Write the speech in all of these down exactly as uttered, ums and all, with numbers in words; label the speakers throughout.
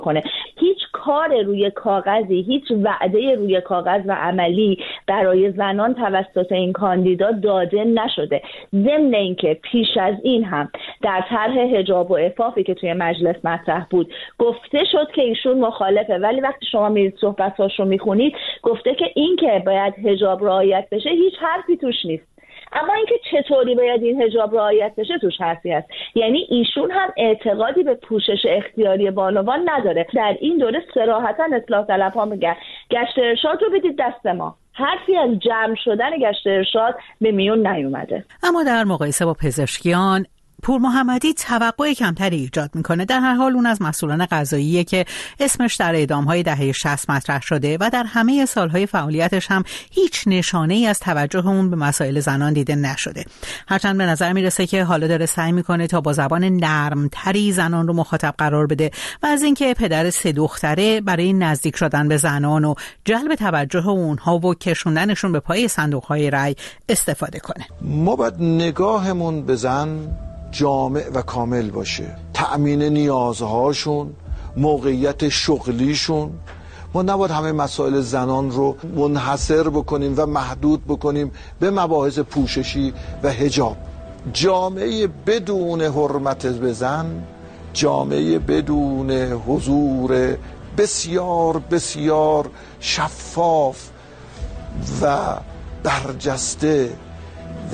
Speaker 1: کنه. هیچ کار روی کاغذی، هیچ وعده روی کاغذ و عملی برای زنان توسط این کاندیدا داده نشده. ضمن اینکه پیش از این هم در طرح حجاب و عفافی که توی مجلس مطرح بود گفته شد که ایشون مخالفه، ولی وقتی شما میرید صحبت‌هاش رو میخونید گفته که این که باید حجاب رعایت بشه هیچ حرفی توش نیست. اما اینکه چطوری باید این حجاب رعایت بشه توش حرفی هست. یعنی ایشون هم اعتقادی به پوشش اختیاری بانوان نداره. در این دوره صراحتاً اصلاح طلب‌ها میگن گشت ارشاد رو بدید دست ما. حرفی از جمع شدن گشت ارشاد به میون نیومده.
Speaker 2: اما در مقایسه با پزشکیان، پور محمدی توقع کمتری ایجاد میکنه. در هر حال اون از مسئولان قضاییه که اسمش در اعدام‌های دهه شصت مطرح شده و در همه سالهای فعالیتش هم هیچ نشانه‌ای از توجه اون به مسائل زنان دیده نشده. هرچند به نظر میرسه که حالا داره سعی میکنه تا با زبان نرمتری زنان رو مخاطب قرار بده و از اینکه پدر سه دختره برای نزدیک شدن به زنان و جلب توجه اونها و کشوندنشون به پای صندوق‌های رای استفاده کنه.
Speaker 3: ما باید نگاهمون به زن جامع و کامل باشه. تأمین نیازهاشون، موقعیت شغلیشون. ما نباید همه مسائل زنان رو منحصر بکنیم و محدود بکنیم به مباحث پوششی و حجاب. جامعه بدون حرمت به زن، جامعه بدون حضور بسیار بسیار شفاف و برجسته و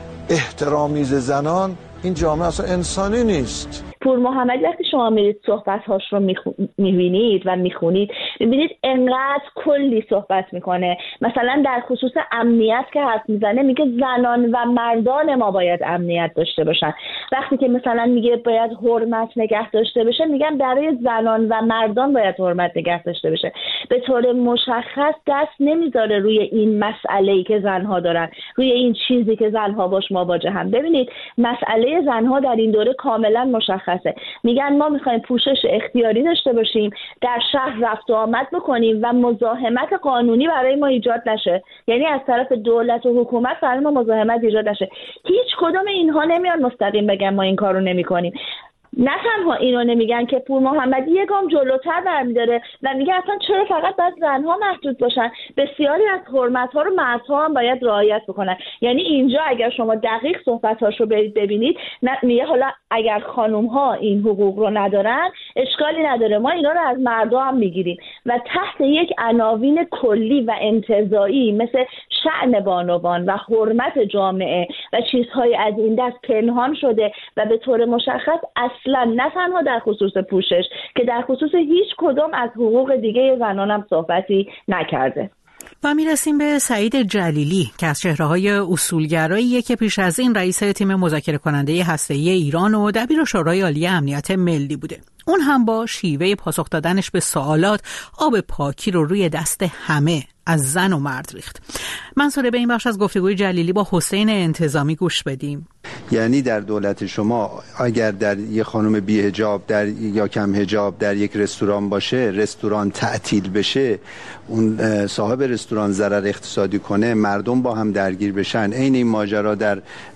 Speaker 3: احترامیز زنان، این جامعه اصلا انسانی نیست.
Speaker 1: پور محمدی وقتی شما میرید صحبت‌هاش رو می‌بینید و می‌خونید می‌بینید انقدر کلی صحبت میکنه. مثلا در خصوص امنیت که حرف میزنه میگه زنان و مردان ما باید امنیت داشته باشن. وقتی که مثلا میگه باید حرمت نگه داشته بشه میگن برای زنان و مردان باید حرمت نگه داشته بشه. به طور مشخص دست نمیذاره روی این مسئله‌ای که زنها دارن، روی این چیزی که زنها باش مواجهن. ببینید مسئله زنها در این دوره کاملا مشخص. میگن ما میخوایم پوشش اختیاری داشته باشیم، در شهر رفت و آمد بکنیم و مزاحمت قانونی برای ما ایجاد نشه. یعنی از طرف دولت و حکومت برای ما مزاحمت ایجاد نشه. هیچ کدوم اینها نمیان مستقیم بگن ما این کارو نمیکنیم. نه تنها اینو نمیگن که پور محمدی یه گام جلوتر برمیداره و میگه اصلا چرا فقط باید زنها محدود باشن، بسیاری از حرمت‌ها رو مردها هم باید رعایت بکنن. یعنی اینجا اگر شما دقیق صحبت‌هاش رو برید ببینید میگه حالا اگر خانم‌ها این حقوق رو ندارن اشکالی نداره، ما اینا رو از مردها هم میگیریم و تحت یک عناوین کلی و انتزاعی مثل شأن بانوان و حرمت جامعه و چیزهای از این دست پنهان شده و به طور مشخص اصلا نه تنها در خصوص پوشش که در خصوص هیچ کدام از حقوق دیگه زنان هم صحبتی نکرده.
Speaker 2: و میرسیم به سعید جلیلی که از چهره‌های اصولگراییه که پیش از این رئیس تیم مذاکره کننده هسته‌ای ایران و دبیر شورای عالی امنیت ملی بوده. اون هم با شیوه پاسخ دادنش به سوالات آب پاکی رو روی دست همه از زن و مرد ریخت. منصوره به این بخش از گفتگوی جلیلی با حسین انتظامی گوش بدیم.
Speaker 4: یعنی در دولت شما اگر در یک خانم بی حجاب در یا کم حجاب در یک رستوران باشه، رستوران تعطیل بشه، اون صاحب رستوران ضرر اقتصادی کنه، مردم با هم درگیر بشن، عین این ماجرا در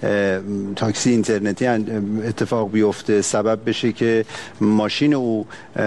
Speaker 4: تاکسی اینترنتی اتفاق بیفته، سبب بشه که ماشین او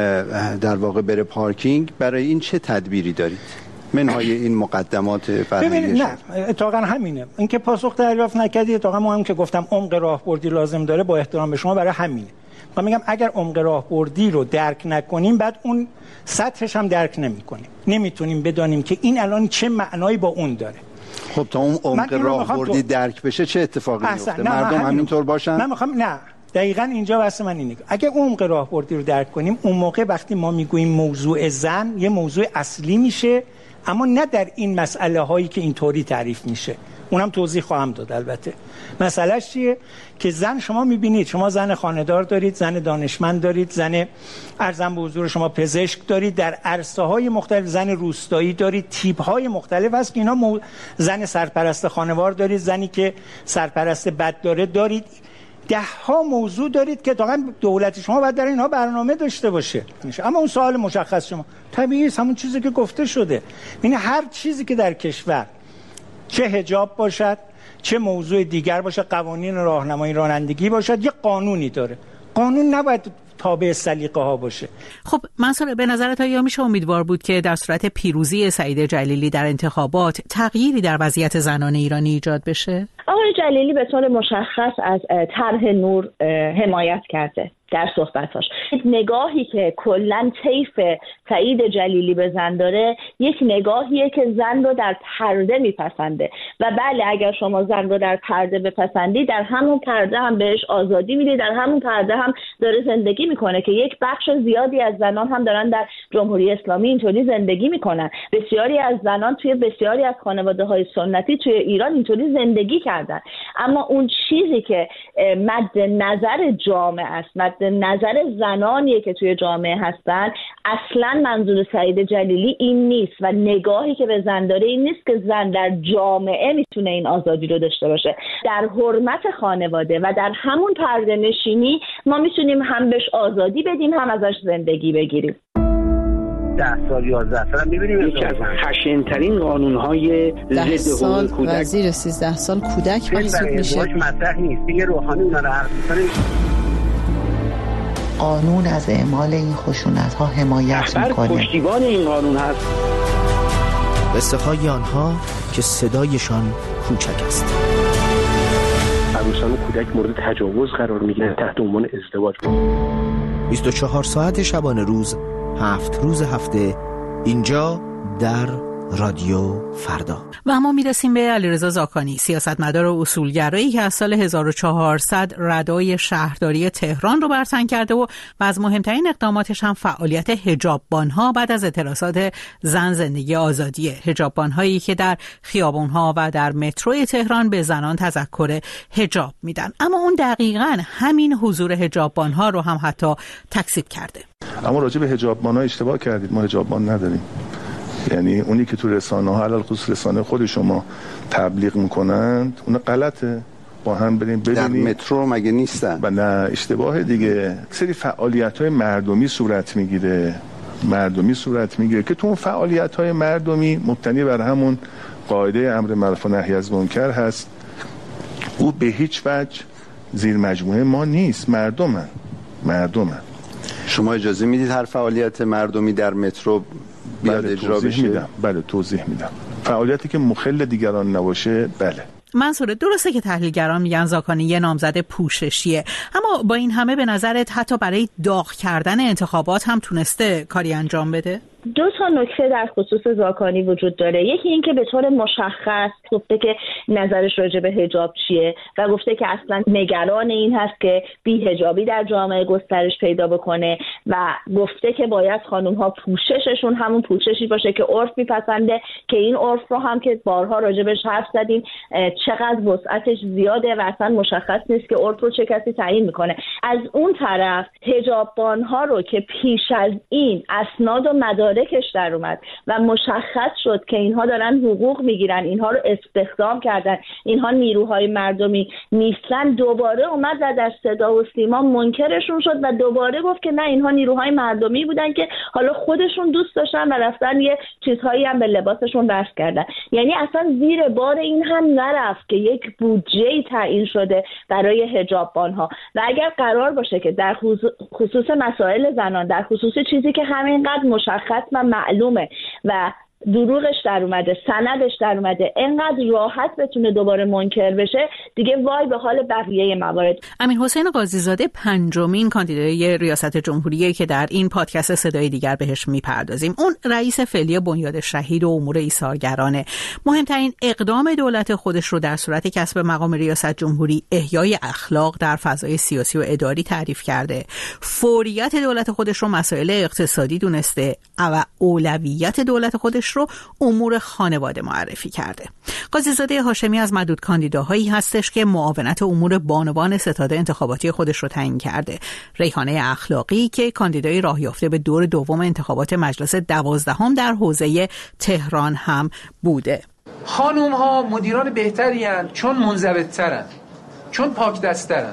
Speaker 4: در واقع بره پارکینگ، برای این چه تدبیری دارید؟ منهای این مقدمات فرهنگی.
Speaker 5: نه اتفاقا همینه. اینکه پاسخ دریافت نکردی اتفاقا مهم که گفتم عمق راهبردی لازم داره، با احترام به شما برای همینه. من میگم اگر عمق راهبردی رو درک نکنیم بعد اون سطحش هم درک نمی‌کنیم. نمیتونیم بدانیم که این الان چه معنایی با اون داره.
Speaker 4: خب تا اون عمق راهبردی تو... درک بشه چه اتفاقی میفته؟ مردم همینطور باشن؟
Speaker 5: من میخوام نه دقیقاً اینجا واسه من اینه. اگه عمق راهبردی رو درک کنیم اون موقع وقتی ما میگوییم موضوع زن یه موضوع اصلی میشه، اما نه در این مسئله هایی که اینطوری تعریف میشه. اونم توضیح خواهم داد. البته مسئلهش چیه که زن شما میبینید، شما زن خانه‌دار دارید، زن دانشمند دارید، زن ارزم به حضور شما پزشک دارید، در عرصه های مختلف زن روستایی دارید، تیپ های مختلف هست که اینا مو... زن سرپرست خانوار دارید، زنی که سرپرست بد داره دارید، ده ها موضوع دارید که واقعا دولت شما باید در اینها برنامه داشته باشه. اما اون سوال مشخص شما طبیعیه همون چیزی که گفته شده. یعنی هر چیزی که در کشور چه حجاب باشد چه موضوع دیگر باشه، قوانین راهنمایی رانندگی باشد، یه قانونی داره. قانون نباید تابع سلیقه ها باشه.
Speaker 2: خب منصور، به نظرت آیا میشه امیدوار بود که در صورت پیروزی سعید جلیلی در انتخابات تغییری در وضعیت زنان ایرانی ایجاد بشه؟
Speaker 1: آقای جلیلی به طور مشخص از طرح نور حمایت کرده در صحبتاش. نگاهی که کلاً طیف سعید جلیلی به زن داره یک نگاهیه که زن رو در پرده میپسنده و بله اگر شما زن رو در پرده بپسندی در همون پرده هم بهش آزادی میدی، در همون پرده هم داره زندگی میکنه که یک بخش زیادی از زنان هم دارن در جمهوری اسلامی اینطوری زندگی میکنن. بسیاری از زنان توی بسیاری از خانواده‌های سنتی توی ایران اینطوری زندگی کردن، اما اون چیزی که مد نظر جامعه است، مد نظر زنانیه که توی جامعه هستن، اصلا منظور سعید جلیلی این نیست و نگاهی که به زن داره این نیست که زن در جامعه میتونه این آزادی رو داشته باشه. در حرمت خانواده و در همون پرده نشینی ما میتونیم هم بهش آزادی بدیم هم ازش زندگی بگیریم.
Speaker 6: ده سال یازده سال می‌بینیم یکی از خشن‌ترین قانون‌های ضد حقوق کودک
Speaker 7: و زیر سیزده سال کودک محسوب میشه.
Speaker 6: مطرح نیست دیگه، روحانی اونا رو حرف می‌زنه.
Speaker 8: قانون از اعمال این خشونت‌ها حمایت می‌کنه.
Speaker 6: پشتیبان این قانون هست.
Speaker 9: قصه‌های آنها که صدایشان کوچک است.
Speaker 6: عروسان و کودک مورد تجاوز قرار می‌گیرن تحت عنوان ازدواج.
Speaker 9: بیست و چهار ساعت شبانه روز، هفت روز هفته، اینجا در رادیو فردا.
Speaker 2: و اما میرسیم به علیرضا زاکانی، سیاستمدار و اصولگرایی که از سال هزار و چهارصد ردای شهرداری تهران رو برتن کرده و, و از مهمترین اقداماتش هم فعالیت حجاببان‌ها بعد از اعتراضات زن زندگی آزادیه. حجاببان‌هایی که در خیابان‌ها و در متروی تهران به زنان تذکر حجاب میدن. اما اون دقیقاً همین حضور حجاببان‌ها رو هم حتی تکذیب کرده.
Speaker 10: اما راجع به حجاببان‌ها اشتباه کردید، ما حجاببان نداریم. یعنی اونی که تو رسانه ها علل خصوص رسانه خود شما تبلیغ میکنند اون غلطه. با هم بریم ببینیم
Speaker 4: در مترو مگه نیستن؟
Speaker 10: و نه اشتباه دیگه. سری فعالیت های مردمی صورت میگیره مردمی صورت میگیره که تو اون فعالیت های مردمی مبتنی بر همون قاعده امر معروف و نهی از منکر هست. او به هیچ وجه زیر مجموعه ما نیست، مردمن مردمن
Speaker 4: شما اجازه میدید هر فعالیت مردمی در مترو بیاد
Speaker 10: بله
Speaker 4: اجرا بشه؟
Speaker 10: میدم. بله توضیح میدم. فعالیتی که مخل دیگران نباشه بله.
Speaker 2: منصوره، درسته که تحلیلگران میگن زاکانی یه نامزد پوششیه، اما با این همه به نظرت حتی برای داغ کردن انتخابات هم تونسته کاری انجام بده؟
Speaker 1: دو تا نکته در خصوص زاکانی وجود داره. یکی این که به طور مشخص گفته که نظرش راجع به حجاب چیه و گفته که اصلا نگران این هست که بی‌حجابی در جامعه گسترش پیدا بکنه و گفته که باید خانم‌ها پوشششون همون پوششی باشه که عرف میپسنده، که این عرف رو هم که بارها راجع بهش حرف زدیم چقدر وسعتش زیاده و اصلا مشخص نیست که عرف رو چه کسی تعیین میکنه. از اون طرف حجاببان‌ها رو که پیش از این اسناد و مدارک کش در اومد و مشخص شد که اینها دارن حقوق میگیرن، اینها رو استخدام کردن، اینها نیروهای مردمی نیستن، دوباره اومد و در صدا و سیما منکرشون شد و دوباره گفت که نه اینها نیروهای مردمی بودن که حالا خودشون دوست داشتن و رفتن یه چیزهایی هم به لباسشون بس کردن. یعنی اصلا زیر بار این هم نرفت که یک بودجه تعیین شده برای حجاببان‌ها و اگر قرار باشه که در خصوص مسائل زنان، در خصوص چیزی که همینقدر مشخص و معلومه و دروغش در اومده، سندش در اومده، اینقدر راحت بتونه دوباره منکر بشه، دیگه وای به حال بقیه موارد.
Speaker 2: امیرحسین قاضیزاده پنجمین کاندیدای ریاست جمهوریه که در این پادکست صدای دیگر بهش میپردازیم. اون رئیس فعلی بنیاد شهید و امور ایثارگرانه. مهمترین اقدام دولت خودش رو در صورت کسب مقام ریاست جمهوری احیای اخلاق در فضای سیاسی و اداری تعریف کرده. فوریت دولت خودش رو مسائل اقتصادی دونسته و اولویت دولت خودش رو امور خانواده معرفی کرده. قاضیزاده هاشمی از معدود کاندیداهایی هستش که معاونت امور بانوان ستاد انتخاباتی خودش رو تعیین کرده. ریحانه اخلاقی که کاندیدای راه یافته به دور دوم انتخابات مجلس دوازدهم در حوزه تهران هم بوده.
Speaker 11: خانوم ها مدیران بهتری هستند چون منضبط‌ترن، چون پاک دست‌ترن،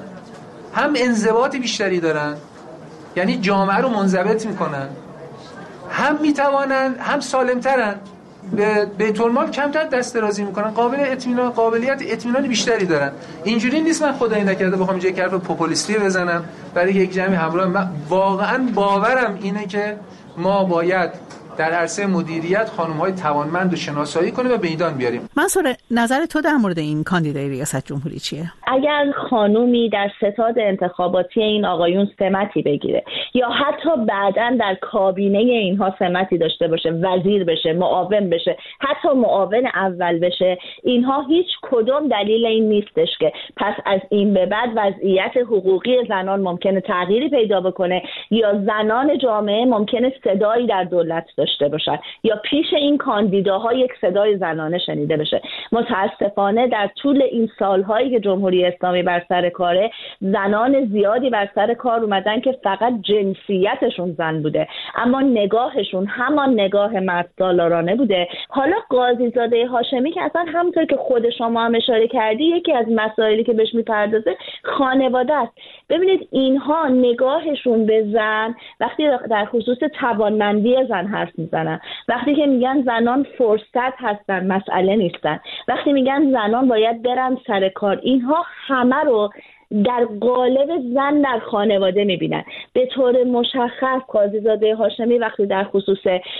Speaker 11: هم انضباط بیشتری دارن، یعنی جامعه رو منضبط میکنن، هم میتوانن، هم سالمترن. به بیت المال کمتر دست درازی میکنن، قابل اطمینان قابلیت اطمینان بیشتری دارن. اینجوری نیست من خدای نکرده بخوام اینجا حرف پوپولیستی بزنم برای یک جمعی همراه. من واقعا باورم اینه که ما باید در عرصه مدیریت خانم‌های توانمند رو شناسایی کنیم و به میدان بیاریم.
Speaker 2: منصور، نظر تو در مورد این کاندیدای ریاست جمهوری چیه؟
Speaker 1: اگر خانومی در ستاد انتخاباتی این آقایون سمتی بگیره یا حتی بعداً در کابینه اینها سمتی داشته باشه، وزیر بشه، معاون بشه، حتی معاون اول بشه، اینها هیچ کدوم دلیل این نیستش که پس از این به بعد وضعیت حقوقی زنان ممکنه تغییری پیدا بکنه یا زنان جامعه ممکنه صدایی در دولت داشته باشن یا پیش این کاندیداها یک صدای زنانه شنیده بشه. متاسفانه در طول این سالهایی که جمهوری اسلامی بر سر کاره، زنان زیادی بر سر کار اومدن که فقط جنسیتشون زن بوده اما نگاهشون همان نگاه مردسالارانه بوده. حالا قاضیزاده هاشمی که اصلا همونطور که خود شما هم اشاره کردی یکی از مسائلی که بهش میپردازه خانواده است. ببینید اینها نگاهشون به زن وقتی در خصوص توانمندی زن حرف میزنن، وقتی که میگن زنان فرصت هستن مسئله نیستن، وقتی میگن زنان باید برن سر کار، اینها همه رو در قالب زن در خانواده میبینن. به طور مشخص قاضیزاده هاشمی وقتی در خصوص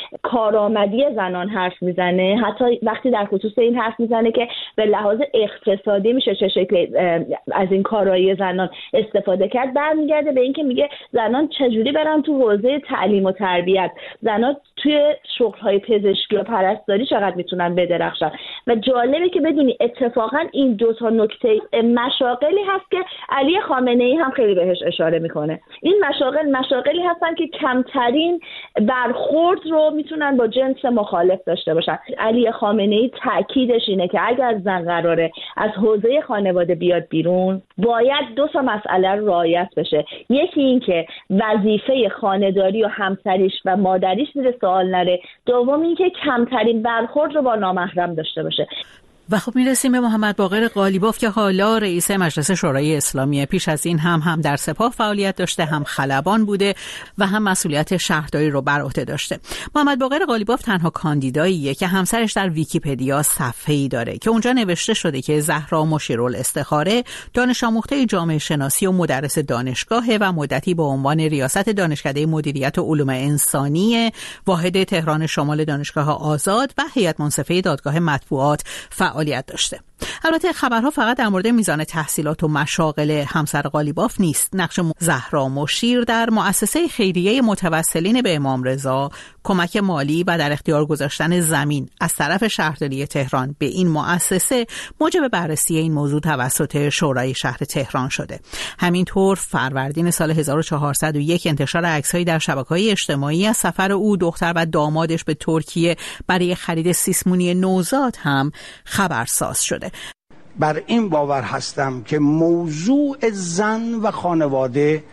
Speaker 1: کارآمدی زنان حرف میزنه، حتی وقتی در خصوص این حرف میزنه که به لحاظ اقتصادی میشه چه شکلی از این کارایی زنان استفاده کرد، برمیگرده به این که میگه زنان چجوری برن تو حوزه تعلیم و تربیت، زنان توی شغل‌های پزشکی و پرستاری چقدر میتونن بدرخشن. و جالبه که بدونی اتفاقا این دو تا نکته مشاغلی هست که علی خامنه‌ای هم خیلی بهش اشاره میکنه. این مشاغل مشاغلی هستن که کمترین برخورد رو میتونن با جنس مخالف داشته باشن. علی خامنه‌ای تاکیدش اینه که اگر زن قراره از حوزه خانواده بیاد بیرون، باید دو تا مسئله رو رعایت بشه. یکی این که وظیفه خانه‌داری و همسریش و مادریش زیر سوال نره، دوم این که کمترین برخورد رو با نامحرم داشته باشه.
Speaker 2: و خب میرسیم به محمد باقر قالیباف که حالا رئیس مجلس شورای اسلامیه. پیش از این هم هم در سپاه فعالیت داشته، هم خلبان بوده و هم مسئولیت شهرداری رو بر عهده داشته. محمد باقر قالیباف تنها کاندیداییه که همسرش در ویکی‌پدیا صفحه‌ای داره که اونجا نوشته شده که زهرا مشیرالاستخاره دانش آموخته جامعه شناسی و مدرس دانشگاهه و مدتی به عنوان ریاست دانشکده مدیریت و علوم انسانی واحد تهران شمال دانشگاه آزاد و هیئت منصفه دادگاه مطبوعات فعالیت داشته. البته خبرها فقط در مورد میزان تحصیلات و مشاغل همسر قالیباف نیست. نقش زهرا مشیر در مؤسسه خیریه متوسلین به امام رضا، کمک مالی و در اختیار گذاشتن زمین از طرف شهرداری تهران به این مؤسسه موجب بررسی این موضوع توسط شورای شهر تهران شده. همینطور فروردین سال هزار و چهارصد و یک انتشار عکس‌هایی در شبکه‌های اجتماعی از سفر او، دختر و دامادش به ترکیه برای خرید سیسمونی نوزاد هم خبرساز شده.
Speaker 12: بر این باور هستم که موضوع زن و خانواده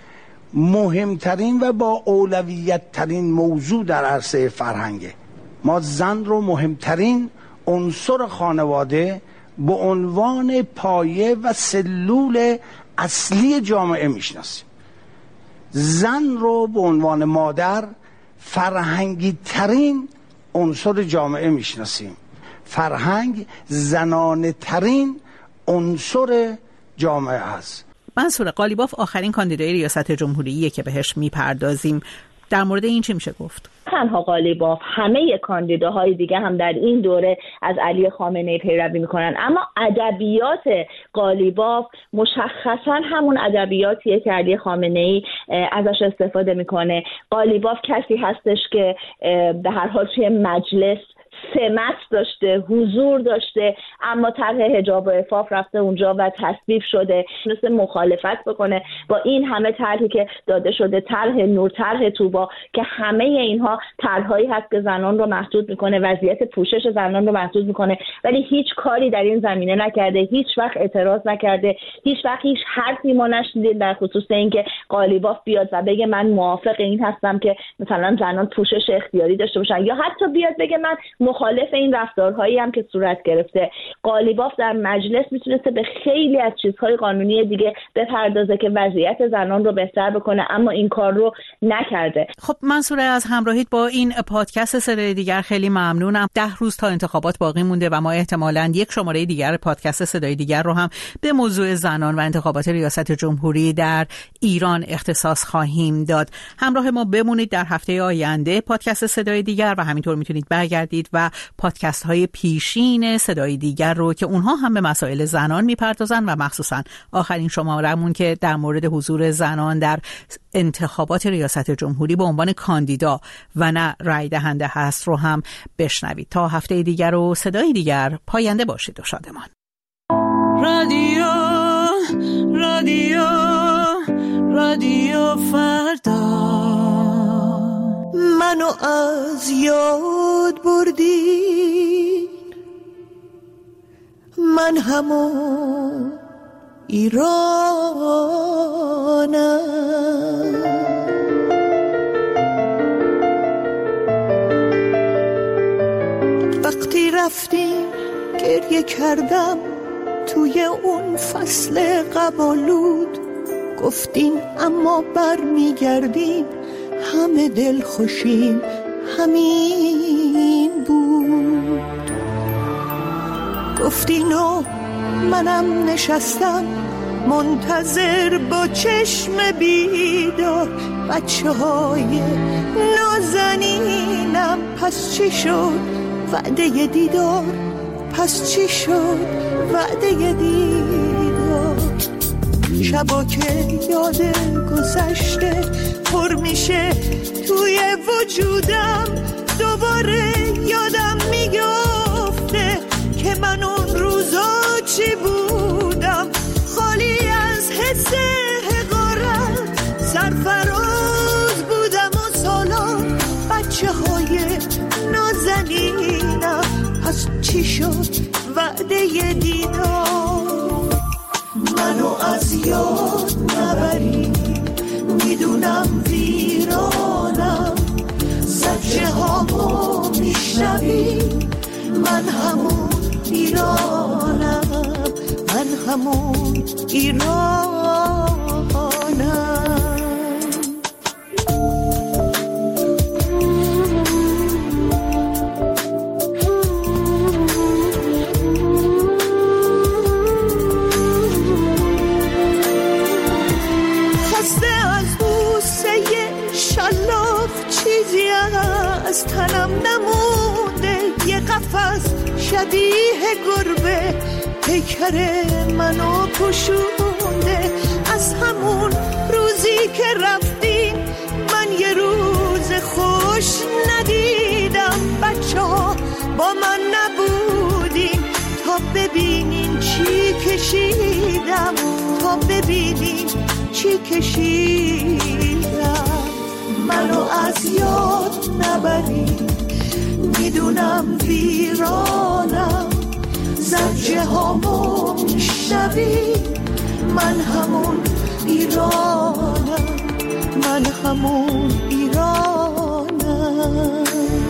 Speaker 12: مهمترین و با اولویت ترین موضوع در عرصه فرهنگه. ما زن رو مهمترین عنصر خانواده به عنوان پایه و سلول اصلی جامعه میشناسیم. زن رو به عنوان مادر فرهنگی ترین عنصر جامعه میشناسیم. فرهنگ زنانه ترین عنصر جامعه است.
Speaker 2: منصور قالیباف آخرین کاندیدای ریاست جمهوریه که بهش میپردازیم. در مورد این چی میشه گفت؟
Speaker 1: تنها قالیباف، همه کاندیداهای دیگه هم در این دوره از علی خامنه‌ای پیروی میکنن، اما ادبیات قالیباف مشخصا همون ادبیاتیه که علی خامنه‌ای ازش استفاده میکنه. قالیباف کسی هستش که به هر حال توی مجلس سمت داشته، حضور داشته، اما طرح حجاب و عفاف رفته اونجا و تصویب شده، مثل مخالفت بکنه با این همه طرحی که داده شده، طرح نور، طرح طوبا، که همه اینها طرحهایی هست که زنان رو محدود میکنه، وضعیت پوشش زنان رو محدود میکنه، ولی هیچ کاری در این زمینه نکرده، هیچ وقت اعتراض نکرده، هیچ وقت هیچ حرفی ما نشنیدیم در خصوص اینکه قالیباف بیاد و بگه من موافق این هستم که مثلا زنان پوشش اختیاری داشته باشن، یا حتی بیاد بگه من مخالف این رفتارهایی هم که صورت گرفته. قالیباف در مجلس میتونسته به خیلی از چیزهای قانونی دیگه بپردازه که وضعیت زنان رو بهتر بکنه، اما این کار رو نکرده.
Speaker 2: خب منصوره، از همراهیت با این پادکست صدای دیگر خیلی ممنونم. ده روز تا انتخابات باقی مونده و ما احتمالاً یک شماره دیگر پادکست صدای دیگر رو هم به موضوع زنان و انتخابات ریاست جمهوری در ایران اختصاص خواهیم داد. همراه ما بمونید در هفته آینده پادکست صدای دیگر و همینطور میتونید برگردید و پادکست های پیشین صدای دیگر رو که اونها هم به مسائل زنان میپردازن و مخصوصا آخرین شماره‌مون که در مورد حضور زنان در انتخابات ریاست جمهوری به عنوان کاندیدا و نه رای دهنده هست رو هم بشنوید. تا هفته دیگر و صدای دیگر، پاینده باشید و شادمان.
Speaker 13: رادیو رادیو رادیو فردا منو از یاد بردی، من همون ایرانم. وقتی رفتیم گریه کردم توی اون فصل قبالود، گفتین اما بر میگردیم همه دل خوشیم همین بود. گفتین و منم نشستم منتظر با چشم بیدار، بچه های نازنینم پس چی شد وعده دیدار، پس چی شد وعده دیدار. شبا که یاد گذشته پر میشه توی وجودم، دوباره یادم میگفته که من اون روزا چی بودم، خالی از حس حقارت سرفراز بودم و سالان بچه های نازنینم، پس چی شد وعده دیدار. منو از یاد نبری، میدونم ویرانم، زجه هامو میشنوی، من همون ایرانم، من همون ایرانم. از تنم نمونده یه قفس شبیه گربه، پیکر منو پوشونده. از همون روزی که رفتیم من یه روز خوش ندیدم، بچه ها با من نبودیم تا ببینین چی کشیدم، تا ببینین چی کشیدم. منو از یاد نبری، میدونم ویرانم، زجه هامو میشنوی، من همون ایرانم، من همون ایرانم.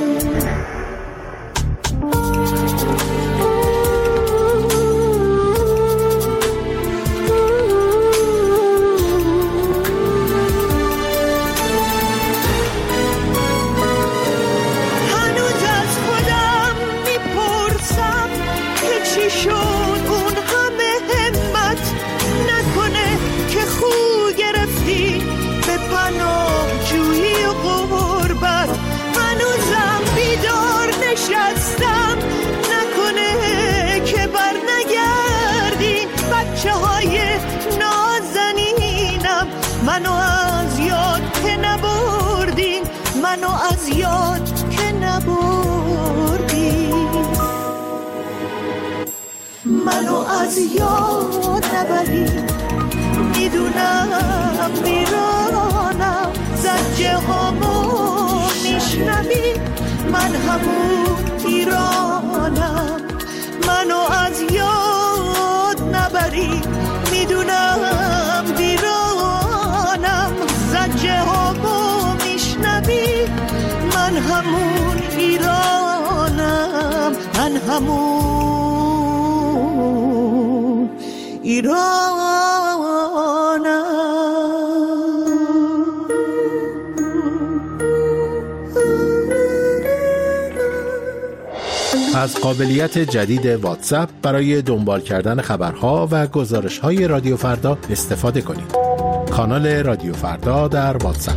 Speaker 13: منو از یاد که نبردین، منو از یاد که نبردین، منو از یاد نبرین. میدونم میرانم، زجه هامو میشنوی، من همون ایرانم. منو از یاد نبرین، میدونم دیرانم، زجه هامو میشنوی، من همون ایرانم. ایرانم، من همون ایرانم.
Speaker 14: از قابلیت جدید واتساپ برای دنبال کردن خبرها و گزارش‌های رادیو فردا استفاده کنید. کانال رادیو فردا در واتساپ.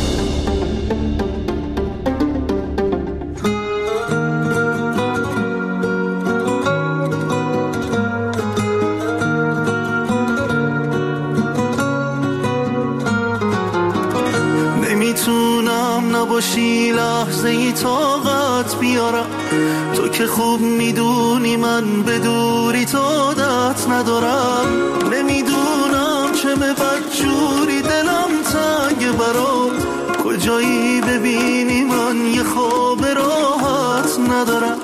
Speaker 13: نمیتونم نباشی لحظه ای طاقت بیارم، تو که خوب میدونی من به دوری تو عادت ندارم. نمیدونم چه به بدجوری دلم تنگ برات، کجایی ببینی من یه خواب راحت ندارم.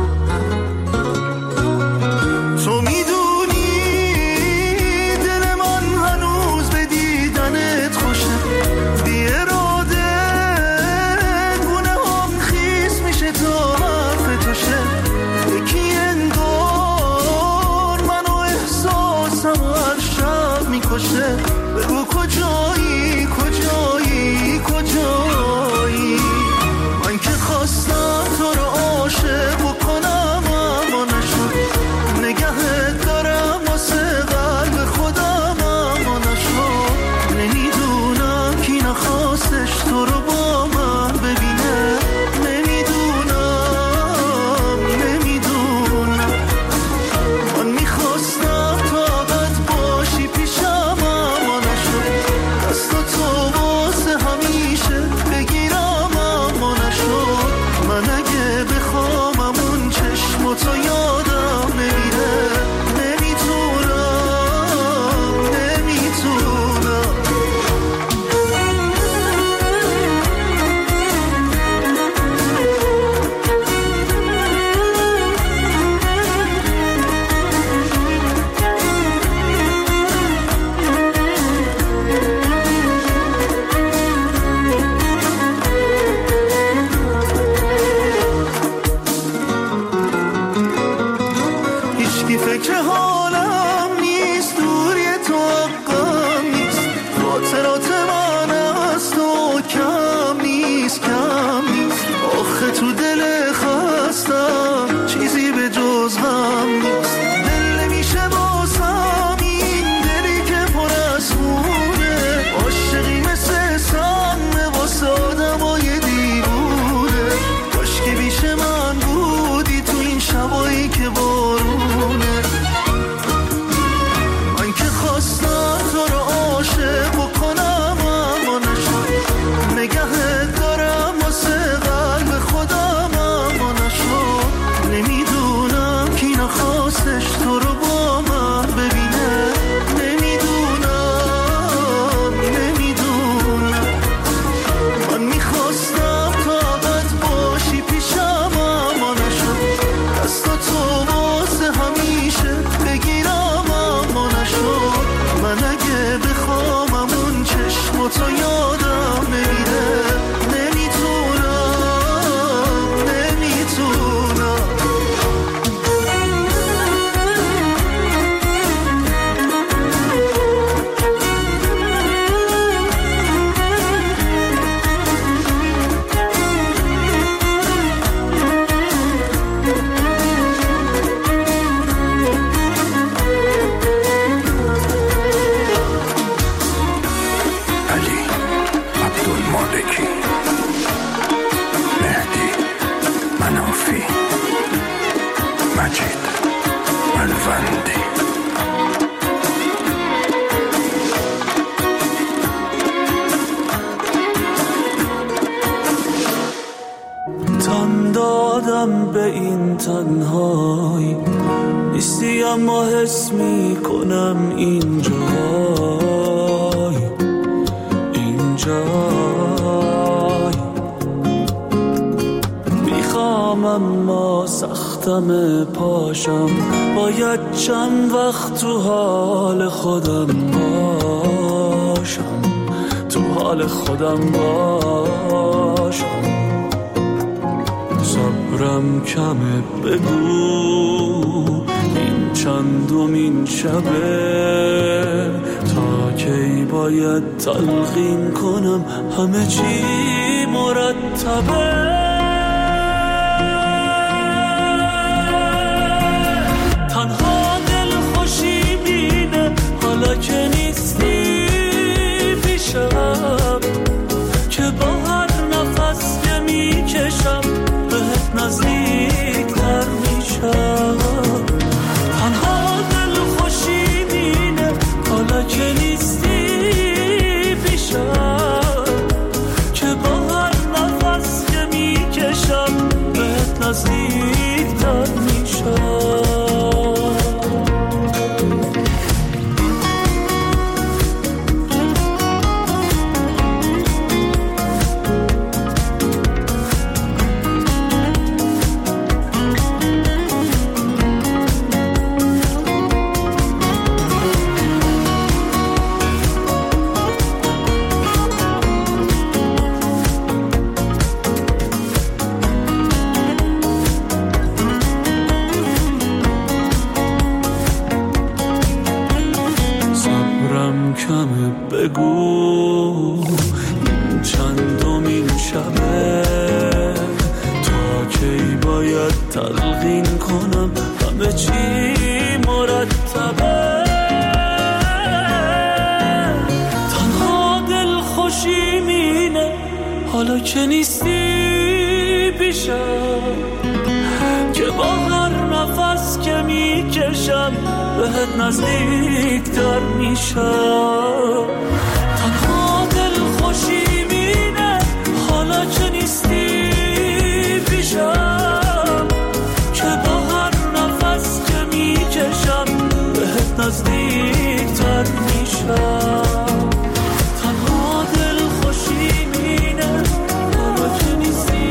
Speaker 13: تو میدونی دل من هنوز به دیدنت خوشه، بی اراده گونه هم خیس میشه تا حرف توشه. یکی انگار منو احساسم هر شب میکشه. بگو کجایی کجایی کجایی، من که خواستم تو رو عاشق بکنم اما نشد. نگهت دارم واسه قلب خودم اما نشد. نمیدونم کی نخواستش تو رو با من ببینه. نمیدونم نمیدونم من میخواستم طاقت باشی پیشم اما نشد. دست تو واسه همیشه بگیرم اما نشد. من اگه بخوام اون چشم تو یادم نمیره. نمیتونم نمیتونم هیچکی فکر حالم نیست، دوری تو حقم نیست. خاطرات من از تو کم نیست کم نیست. آخه تو دل خستم چیزی به جز غم نیست. دل نمیشه باسم این دلی که پر از خونه. عاشقی مثل سم واسه آدمای دیوونه. کاش که بیش من بودی تو این شبایی که بارونه. من که خواستم تو رو عاشق بکنم اما نشد. نگهت دارم واسه قلب خودم اما نشد. نمیدونم کی نخواستش تو رو با من ببینه. نمیدونم نمیدونم من میخواستم طاقت باشی پیشم اما نشد. دست تو واسه همیشه بگیرم اما نشد. من اگه بخوام اون چشم تو یادم نمیره. نمیتونم نمیتونم
Speaker 15: علی عبدالمالکی، مهدی منافی، مجید الوندی.
Speaker 13: تن دادم به این تنهایی، نیستی اما حس می کنم اینجای اینجای. میخوام اما سختم پاشم، باید چند وقت تو حال خودم باشم، تو حال خودم باشم. صبر صبرم کمه بگو این چندمین شبه تا کی باید تلقین کنم همه چی مرتبه تنها دل خوشی بینه حالا که نیستی پیشم که با هر نفس که میکشم بهت نزدیک تر میشم تنها دل خوشی بینه حالا که نیستی پیشم که با هر نفس که میکشم بهت نزدیک تر میشم بگو این چندمین شبه تا کی باید تلقین کنم همه چی مرتبه تنها دل خوشی مینه حالا که نیستی پیشم که با هر نفس که میکشم بهت نزدیک تر میشم تنها دل خوشی مینه حالا که نیستی پیشم که با هر نفس که میکشم بهت نزدیک تر میشم تنها دل خوشی مینه حالا که نیستی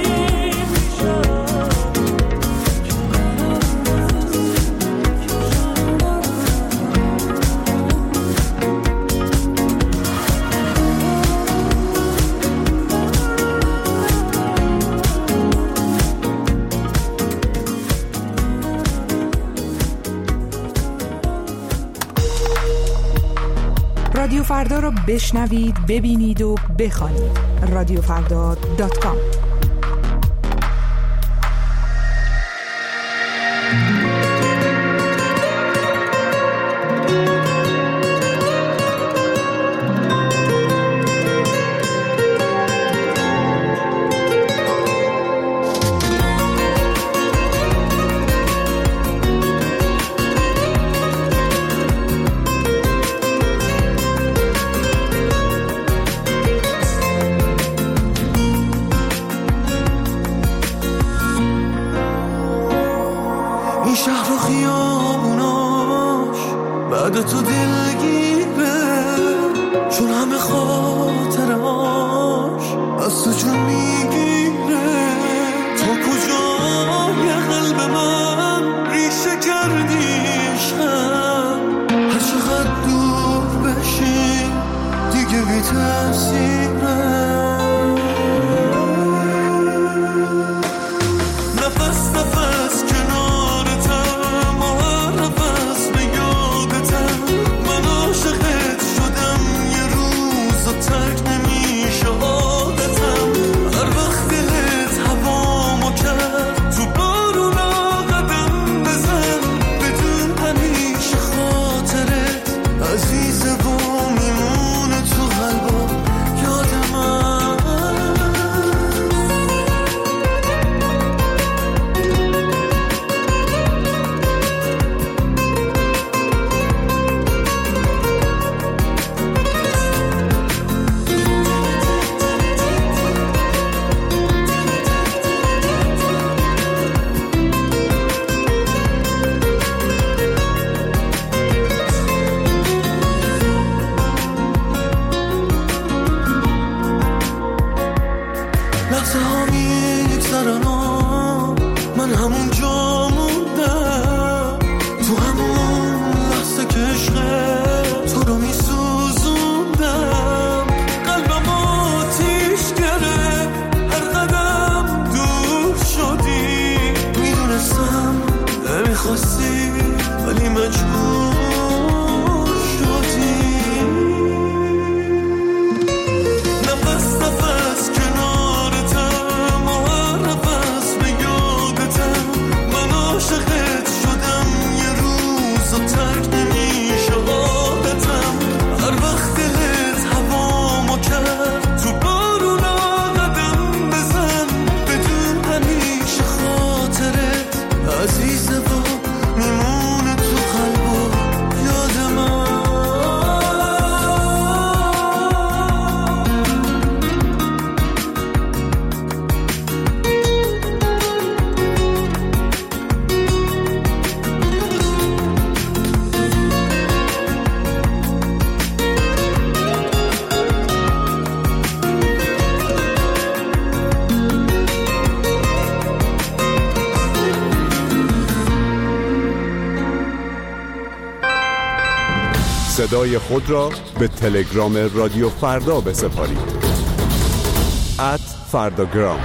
Speaker 16: رادیو فردا رو بشنوید، ببینید و بخوانید. رادیو فردا دات کام.
Speaker 13: تو دلگیره چون همه خاطرهاش از تو جون میگیره تا کجای قلب من ریشه کردی عشقم هر چقدر دور بشی دیگه بی تأثیره نفس نفس کنارتم و هر نفس به یادتم من عاشقت شدم یه روز و ترک نمیشه عادتم هر وقت دلت هوامو کرد تو بارونا قدم بزن بدون همیشه خاطرت عزیزه و میمونه تو قلبم یاد من لحظه ها میگذرن من همون جا موندم تو همون لحظه که عشق تو رو میسوزوندم قلبم آتیش گره هر قدم دور شدی
Speaker 17: صدای خود را به تلگرام رادیو فردا بسپارید. ات فرداگرام.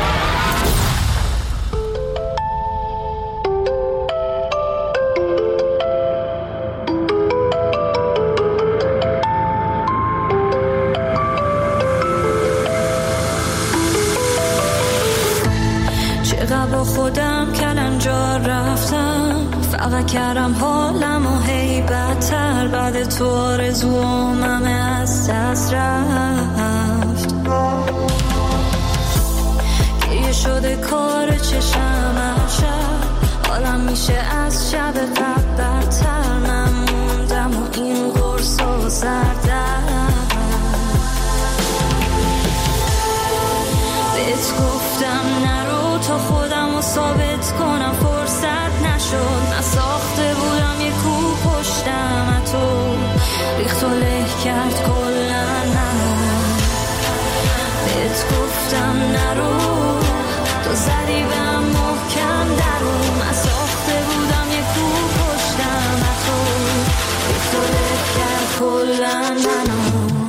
Speaker 18: با خودم کلنجار رفتم، فقط کردم حالم و هی بدتر. بعد تو آرزوام همه از دست رفت، گریه شده کار چشم هر شب. حالم میشه از شب قبل بدتر. من موندم و این قرص و زردم. بهت گفتم نرو تا خودم رو ثابت کنم، فرصت نشد. من ساخته بودم یه کوه پشتم، تو ریخت و له کرد کلن منو. بهت گفتم نرو، تو زدی بهم محکم درو. من ساخته بودم یه کوه پشتم، تو ریخت و له کرد کلن منو.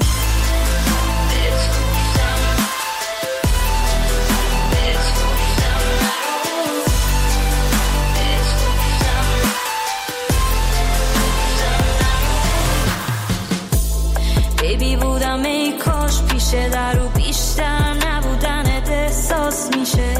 Speaker 18: در رو بیشتر نبودنت احساس میشه.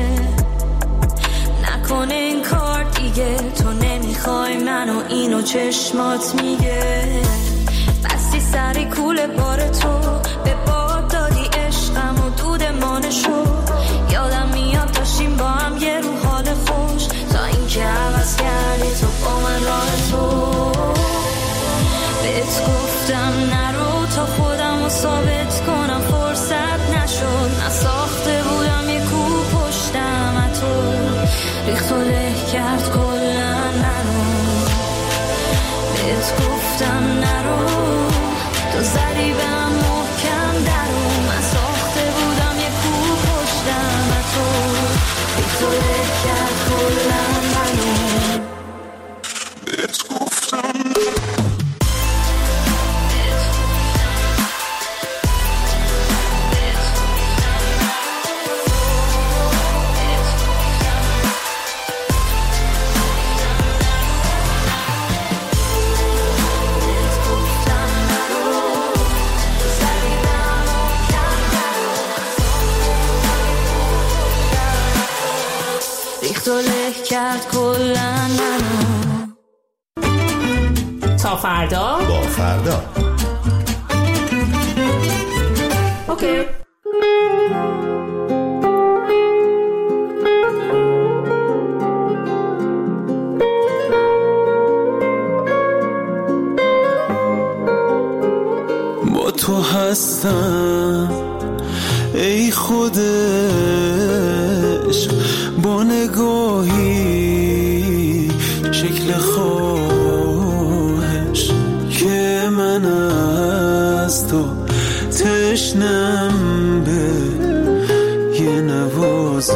Speaker 18: نکنه این کار دیگه، تو نمیخوای منو، اینو چشمات میگه. بستی سری کوله بار تو، به باد دادی عشقم و دود مانشو. یادم میاد داشتیم با هم یه رو حال خوش، تا این که عوض کردی تو با من راه تو. بهت گفتم نرو تا خودم رو ثابت کنم، فرصت نشد. من ساخته بودم یه کوه پشتم، تو ریخت و له کرد کلن منو. بهت گفتم نرو، تو زدی بهم محکم درو. من ساخته بودم یه کوه پشتم، تو ریخت و له کرد کلن منو. بهت گفتم کرد کلن منو.
Speaker 19: تا فردا
Speaker 9: با فردا.
Speaker 19: اوکی.
Speaker 13: با تو هستم ای خود عشق، با نگاهی شکل خواهش که من از تو تشنم به یه نوازش.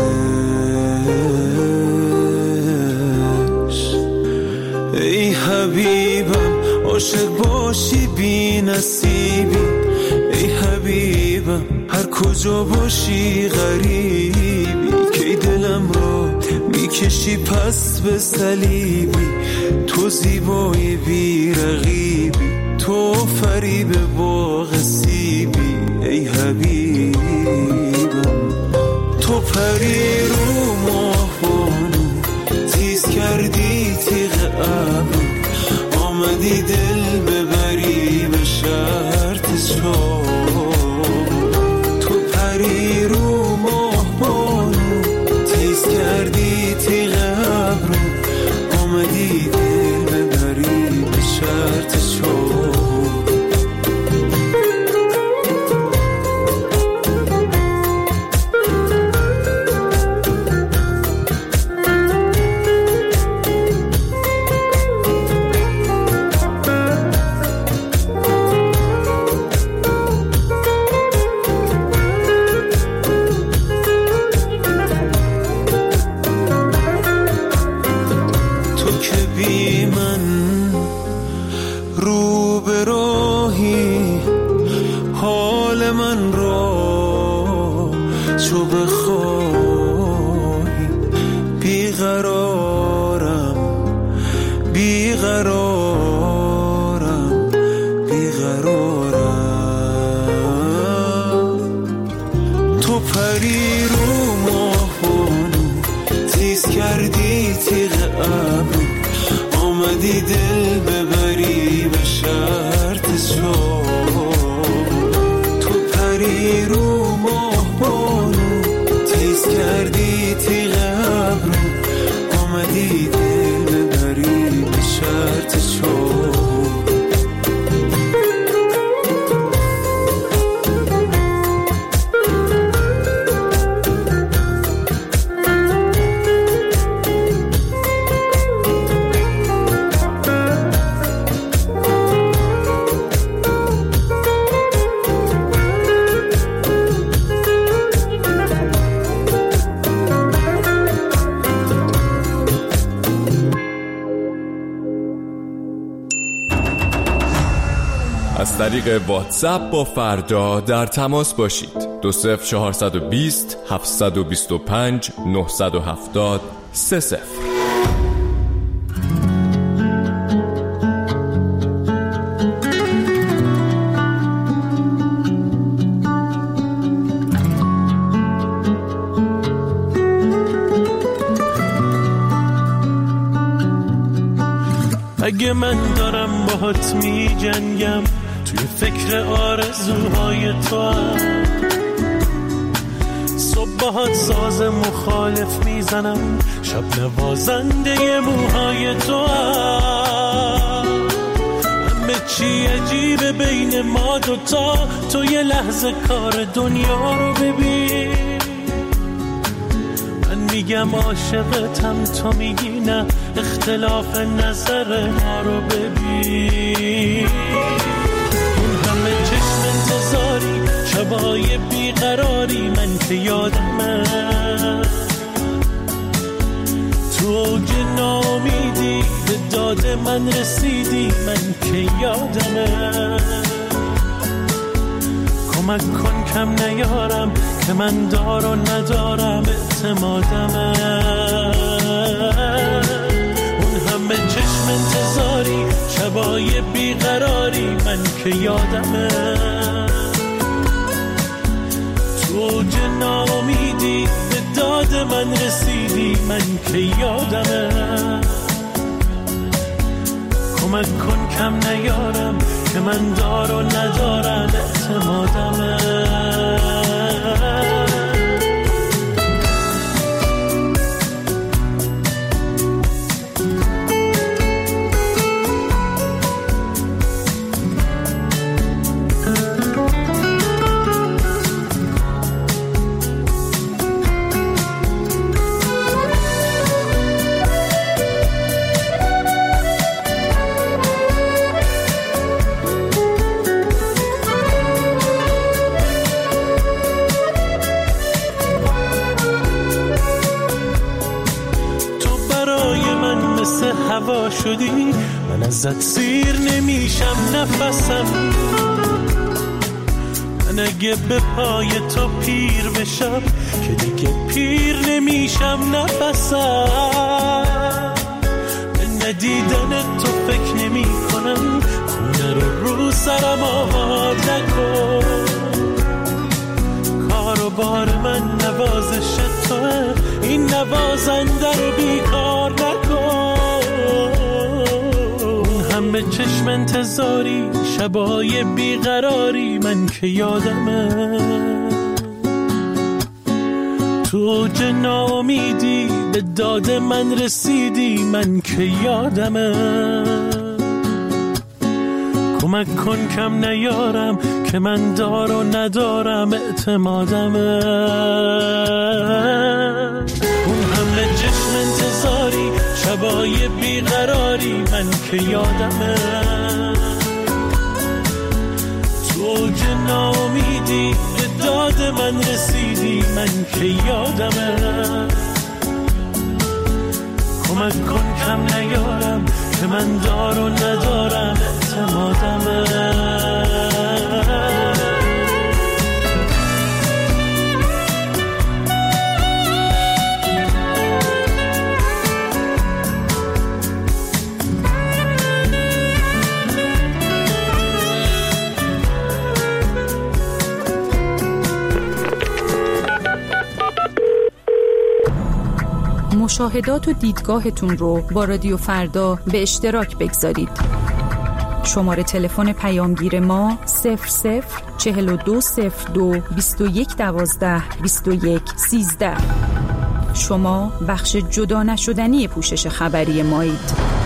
Speaker 13: ای حبیبم عاشق باشی بی نصیبی، ای حبیبم هر کجا باشی غریبی. کی دلم را میکشی پس به صلیبی، تو زیبای بی رقیبی، تو فریب باغ سیبی. ای حبیبم تو پری رو ماهبانو، تیز کردی تیغ ابرو، آمدی دل ببری به شرط چاه. تو پری رو ماهبانو، تیز کردی تیغ ابرو، آمدی دل ببری به شرط چاه. تیغ ابرو آمدی دل ببری به شرط شام تو پری رو ماه بانو تیز کردی تیغ ابرو آمدی دل ببری به شرط شام
Speaker 20: از طریق واتساپ با فردا در تماس باشید. دو صفر چهارصد و بیست هفتصد و بیست و پنج نهصد و هفتاد سه صفر.
Speaker 13: اگه من دارم باهات می جنگم توی فکر آرزوهای تو هم صبح باهات ساز مخالف میزنم شب نوازنده موهای تو هم همه چی عجیبه بین ما دوتا تو یه لحظه کار دنیا رو ببین من میگم عاشقتم تو میگی نه اختلاف نظر ما رو ببین اون همه چشم انتظاری شبای بیقراری من که یادمه تو اوج ناامیدی به داد من رسیدی من که یادمه کمک کن کم نیارم که من دار و ندارم اعتمادمه اون همه چشم انتظاری شبای بیقراری من که یادمه تو اوج ناامیدی به داد من رسیدی من که یادمه کمک کن کم نیارم که من دار و ندارم اعتمادمه هوا شدی من ازت سیر نمیشم نفسم من اگه به پای تو پیر بشم که دیگه پیر نمیشم نفسم به ندیدن تو فکر نمی کنم خونه رو رو سرم آباد نکن کار و بار من نوازش توه این نوازنده رو بیکار نکن همه چشم انتظاری شبای بیقراری من که یادمه تو اوج ناامیدی به داد من رسیدی من که یادمه کمک کن کم نیارم که من دار و ندارم اعتمادمه اون همه چشم انتظاری شبای بیقراری من که یادمه تو اوج ناامیدی به داد من رسیدی من که یادمه کمک کن کم نیارم که من دار و ندارم اعتمادمه
Speaker 16: مشاهدات و دیدگاهتون رو با رادیو فردا به اشتراک بگذارید. شماره تلفن پیامگیر ما صفر صفر چهل و دو صفر دو بیست و یک دوازده بیست و یک سیزده. شما بخش جدا نشدنی پوشش خبری مایید.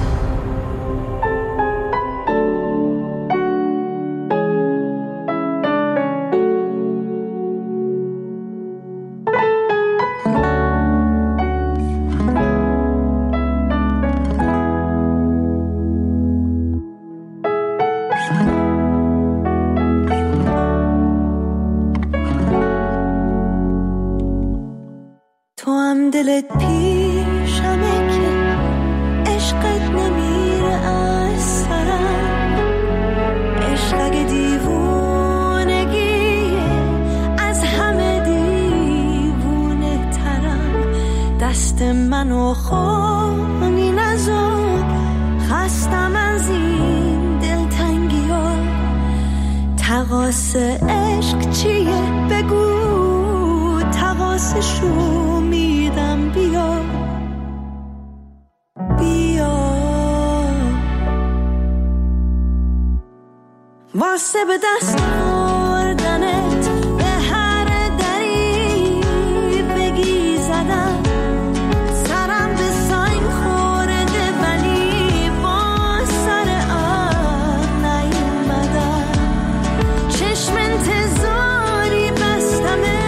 Speaker 18: دلت پیشمه که عشقت نمیره از سرم، عشق اگه دیوونگیه از همه دیوونه ترم. دست منو خونی نزار، خستم از این دلتنگی ها. تقاس عشق چیه بگو، تقاسشو بیا بیا واسه به دست آوردنت به هر دری بگی زدم. سرم به سنگ خورده ولی با سر آب نیومدم. چشم انتظاری بستمه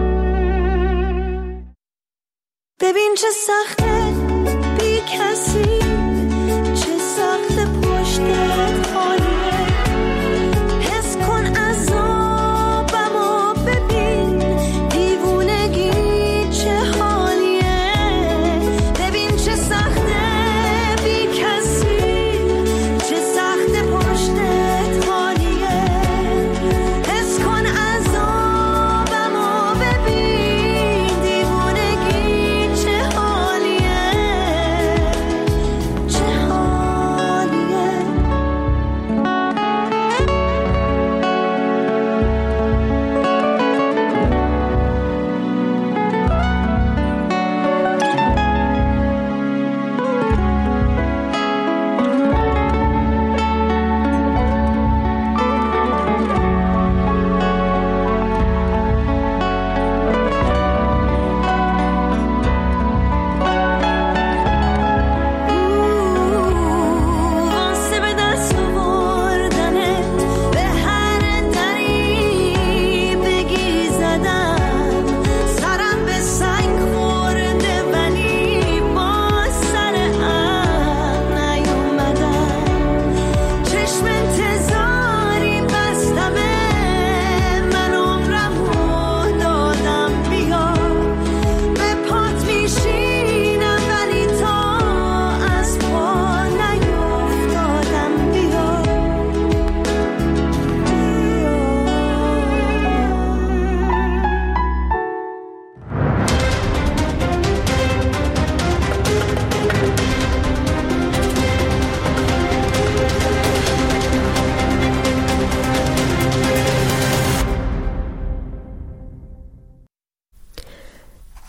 Speaker 18: ببین چه سخته بی کسی